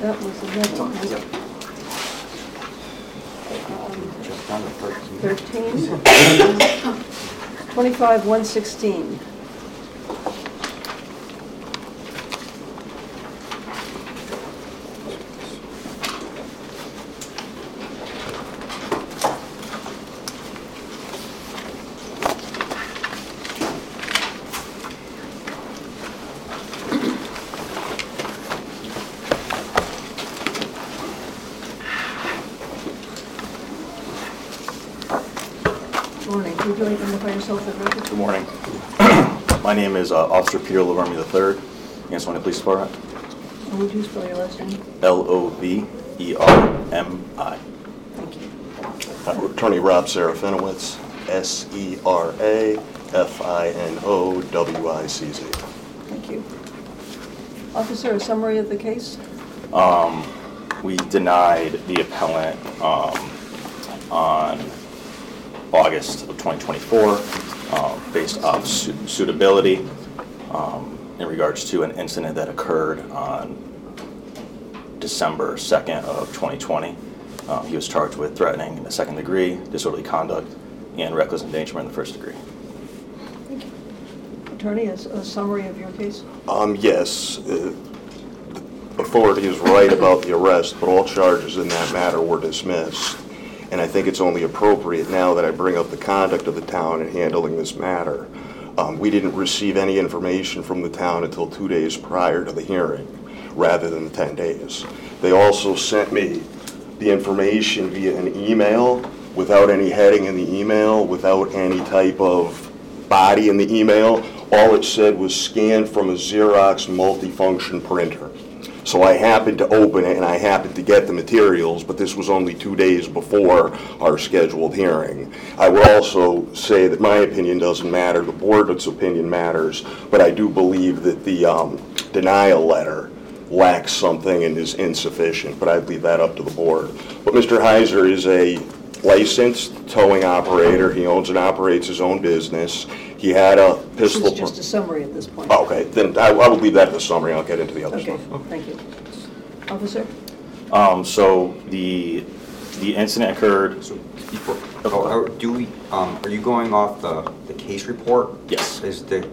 That was 11. Yep. Just down to 13. 13. 25-116. Morning. Would you like to identify yourself for the record? Good morning. My name is Officer Peter Lovermy III, Ansonia Police Department. And would you spell your last name? Lovermi. Thank you. Attorney Rob Serafinowicz, Serafinowicz. Thank you. Officer, a summary of the case? We denied the appellant on August of 2024 based off suitability in regards to an incident that occurred on December 2nd of 2020. He was charged with threatening in the second degree, disorderly conduct, and reckless endangerment in the first degree. Thank you. Attorney, a summary of your case? Yes, the authority is right about the arrest, but all charges in that matter were dismissed. And I think it's only appropriate now that I bring up the conduct of the town in handling this matter. We didn't receive any information from the town until 2 days prior to the hearing, rather than 10 days. They also sent me the information via an email, without any heading in the email, without any type of body in the email. All it said was scanned from a Xerox multifunction printer. So I happened to open it and I happened to get the materials, but this was only 2 days before our scheduled hearing. I would also say that my opinion doesn't matter, the board's opinion matters, but I do believe that the denial letter lacks something and is insufficient, but I'd leave that up to the board. But Mr. Heiser is a licensed towing operator. He owns and operates his own business. He had a pistol. This is just a summary at this point. Oh, okay, then I will leave that to the summary. I'll get into the other Okay, stuff. thank you. Officer? So the incident occurred. So before, are you going off the case report? Yes. The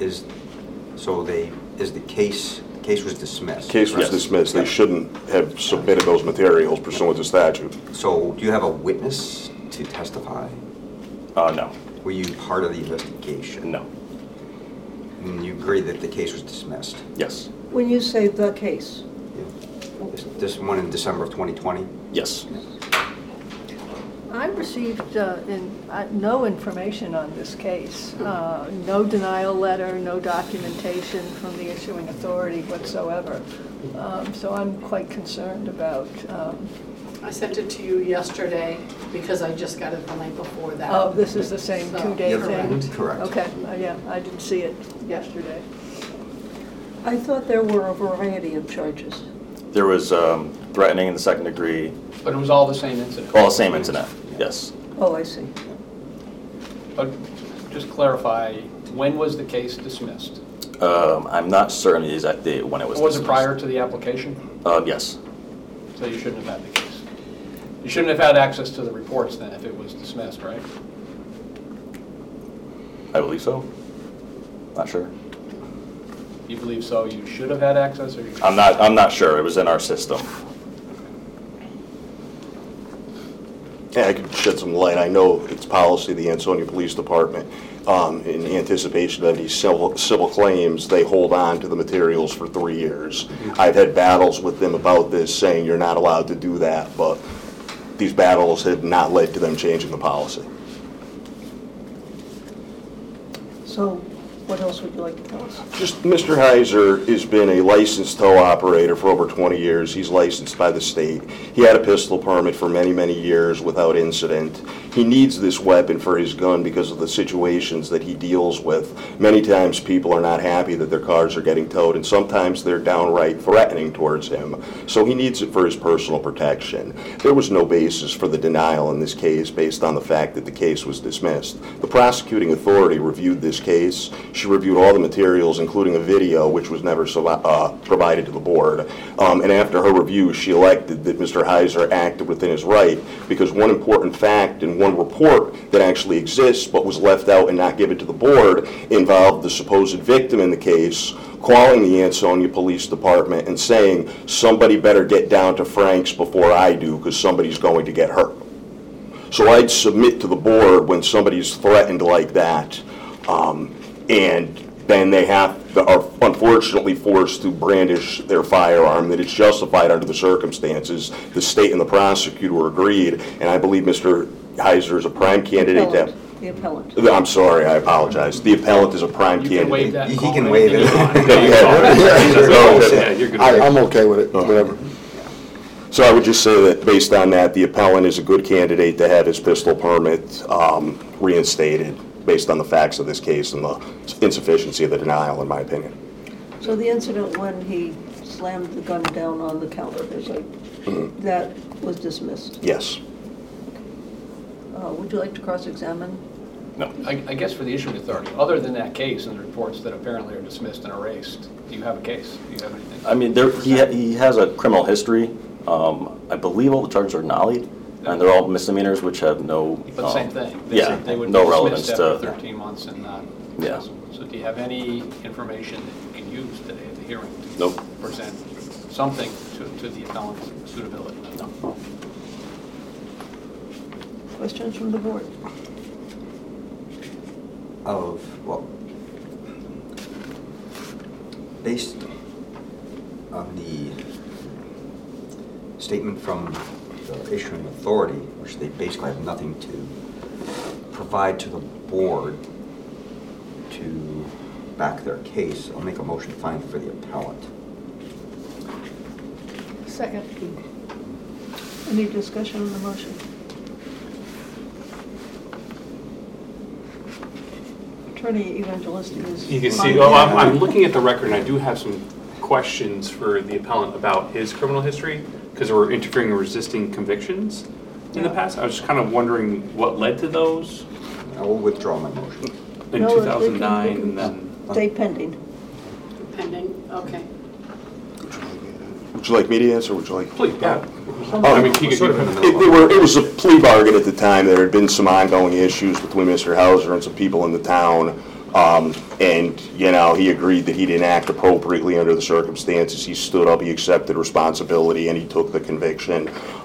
case was dismissed? Case was dismissed. They shouldn't have submitted those materials pursuant to statute. So do you have a witness to testify? No. Were you part of the investigation? No. And you agree that the case was dismissed? Yes. When you say the case, Yeah. This one in December of 2020? Yes. I received no information on this case, no denial letter, no documentation from the issuing authority whatsoever. So I'm quite concerned about... I sent it to you yesterday because I just got it the night before that. Oh, this is the same So, 2-day thing? Correct. Okay, yeah, I didn't see it yesterday. I thought there were a variety of charges. There was threatening in the second degree. But it was all the same incident? All the same incident, yes. Oh, I see. But just clarify, when was the case dismissed? I'm not certain the exact date when it was Was it dismissed. prior to the application? Yes. So you shouldn't have had the case. You shouldn't have had access to the reports then if it was dismissed, right? I believe so. Not sure. You believe so? You should have had access, or you? I'm not sure. It was in our system. Yeah, I could shed some light. I know it's policy of the Ansonia Police Department. In anticipation of these civil claims, they hold on to the materials for 3 years. I've had battles with them about this, saying you're not allowed to do that, but these battles had not led to them changing the policy. So what else would you like to tell us? Just Mr. Heiser has been a licensed tow operator for over 20 years. He's licensed by the state. He had a pistol permit for many, many years without incident. He needs this weapon for his gun because of the situations that he deals with. Many times people are not happy that their cars are getting towed, and sometimes they're downright threatening towards him. So he needs it for his personal protection. There was no basis for the denial in this case based on the fact that the case was dismissed. The prosecuting authority reviewed this case, She reviewed all the materials, including a video, which was never provided to the board. And after her review, she elected that Mr. Heiser acted within his right, because one important fact and one report that actually exists but was left out and not given to the board involved the supposed victim in the case calling the Ansonia Police Department and saying, somebody better get down to Frank's before I do, because somebody's going to get hurt. So I'd submit to the board when somebody's threatened like that, and then they are unfortunately forced to brandish their firearm, that it's justified under the circumstances. The state and the prosecutor agreed, and I believe Mr. Heiser is a prime candidate. The appellant. I'm sorry, I apologize. The appellant is a prime candidate. You can waive that. He can waive it. Yeah, you're good. I'm okay with it, whatever. So I would just say that based on that, the appellant is a good candidate to have his pistol permit reinstated based on the facts of this case and the insufficiency of the denial, in my opinion. So the incident when he slammed the gun down on the counter, that was dismissed. Yes. Would you like to cross-examine? No. I guess for the issuing authority, other than that case and the reports that apparently are dismissed and erased, do you have a case? Do you have anything? I mean, he has a criminal history. I believe all the charges are nollied, and they're all misdemeanors, which have no... But same thing. Yeah, They would no be relevance dismissed to... after 13 months and not... Yeah. So do you have any information that you can use today at the hearing to Nope. present something to the appellant's suitability? No. Questions from the board? Well, based on the statement from the issuing authority, which they basically have nothing to provide to the board to back their case, I'll make a motion to find for the appellant. Second. Any discussion on the motion? Attorney Evangelisti is... You can see, well, I'm looking at the record, and I do have some questions for the appellant about his criminal history, because there were interfering and resisting convictions in the past. I was just kind of wondering what led to those I will withdraw my motion. in No, 2009, they can and then... Stay pending. Pending, okay. Would you like me to answer, or would you like? Please, yeah. I mean, he could... It was a plea bargain at the time. There had been some ongoing issues between Mr. Hauser and some people in the town. And, you know, he agreed that he didn't act appropriately under the circumstances. He stood up, he accepted responsibility, and he took the conviction.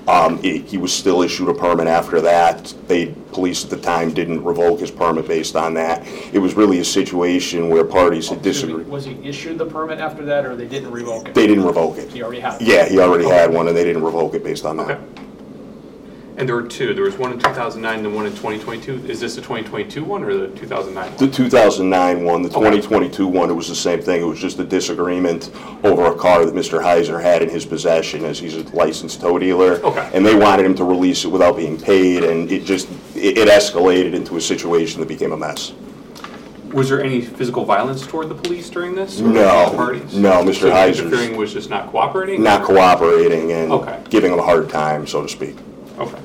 He was still issued a permit after that. Police at the time didn't revoke his permit based on that. It was really a situation where parties had disagreed. Was he issued the permit after that, or they didn't revoke it? They didn't revoke it. He already had it? Yeah, he already had one, and they didn't revoke it based on that. Okay. And there were two. There was one in 2009 and one in 2022. Is this the 2022 one or the 2009 one? The 2009 one, the 2022 one, it was the same thing. It was just a disagreement over a car that Mr. Heiser had in his possession, as he's a licensed tow dealer. Okay. And they wanted him to release it without being paid, and it escalated into a situation that became a mess. Was there any physical violence toward the police during this? Or No. the parties? No, Mr. So the Heiser's- interfering was just not cooperating? Not or- cooperating and Okay. giving him a hard time, so to speak. Okay.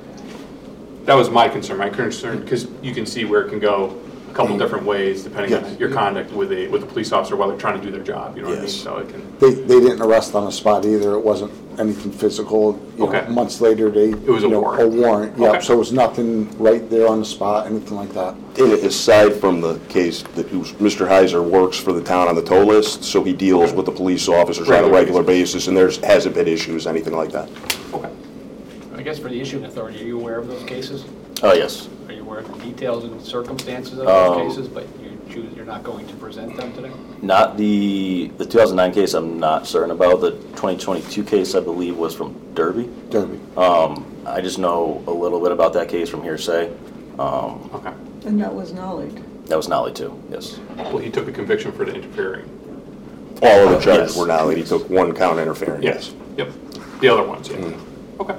That was my concern. My concern, because you can see where it can go a couple different ways depending on Yes. your conduct with a police officer while they're trying to do their job, you know what I mean? Yes. So it can, They didn't arrest on the spot either, it wasn't anything physical. You know, Okay. months later, It was a warrant. A warrant, yeah, Okay. so it was nothing right there on the spot, anything like that. And aside from the case that Mr. Heiser works for the town on the tow list, so he deals with the police officers on a Regular regular basis, and there hasn't been issues, anything like that. okay. I guess for the issuing authority, are you aware of those cases? Yes. Are you aware of the details and circumstances of Um, those cases, but you're not going to present them today? Not the 2009 case, I'm not certain about. The 2022 case, I believe, was from Derby. Derby. I just know a little bit about that case from hearsay. Okay. And that was nollied. That was Nolly too, yes. Well, he took a conviction for the interfering. All of the charges Yes. were now, he took one count interfering, yes. Yep. The other ones, yeah. Mm. Okay.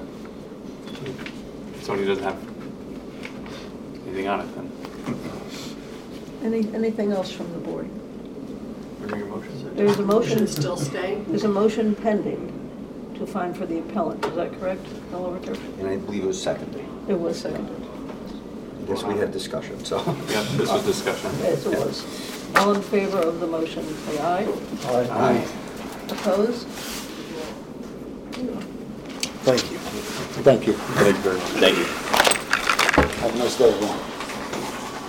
So he doesn't have anything on it then. Anything else from the board? Bring your motion. There's a motion. Should it still stay? There's a motion pending to find for the appellant, is that correct, Mr. Overturf? And I believe it was seconded. It was seconded. I guess we had discussion, so. Yeah, this was discussion. Yes, it was. All in favor of the motion, say aye. Aye. Opposed? Thank you. Thank you. Thank you very much. Thank you. Have a nice day, everyone.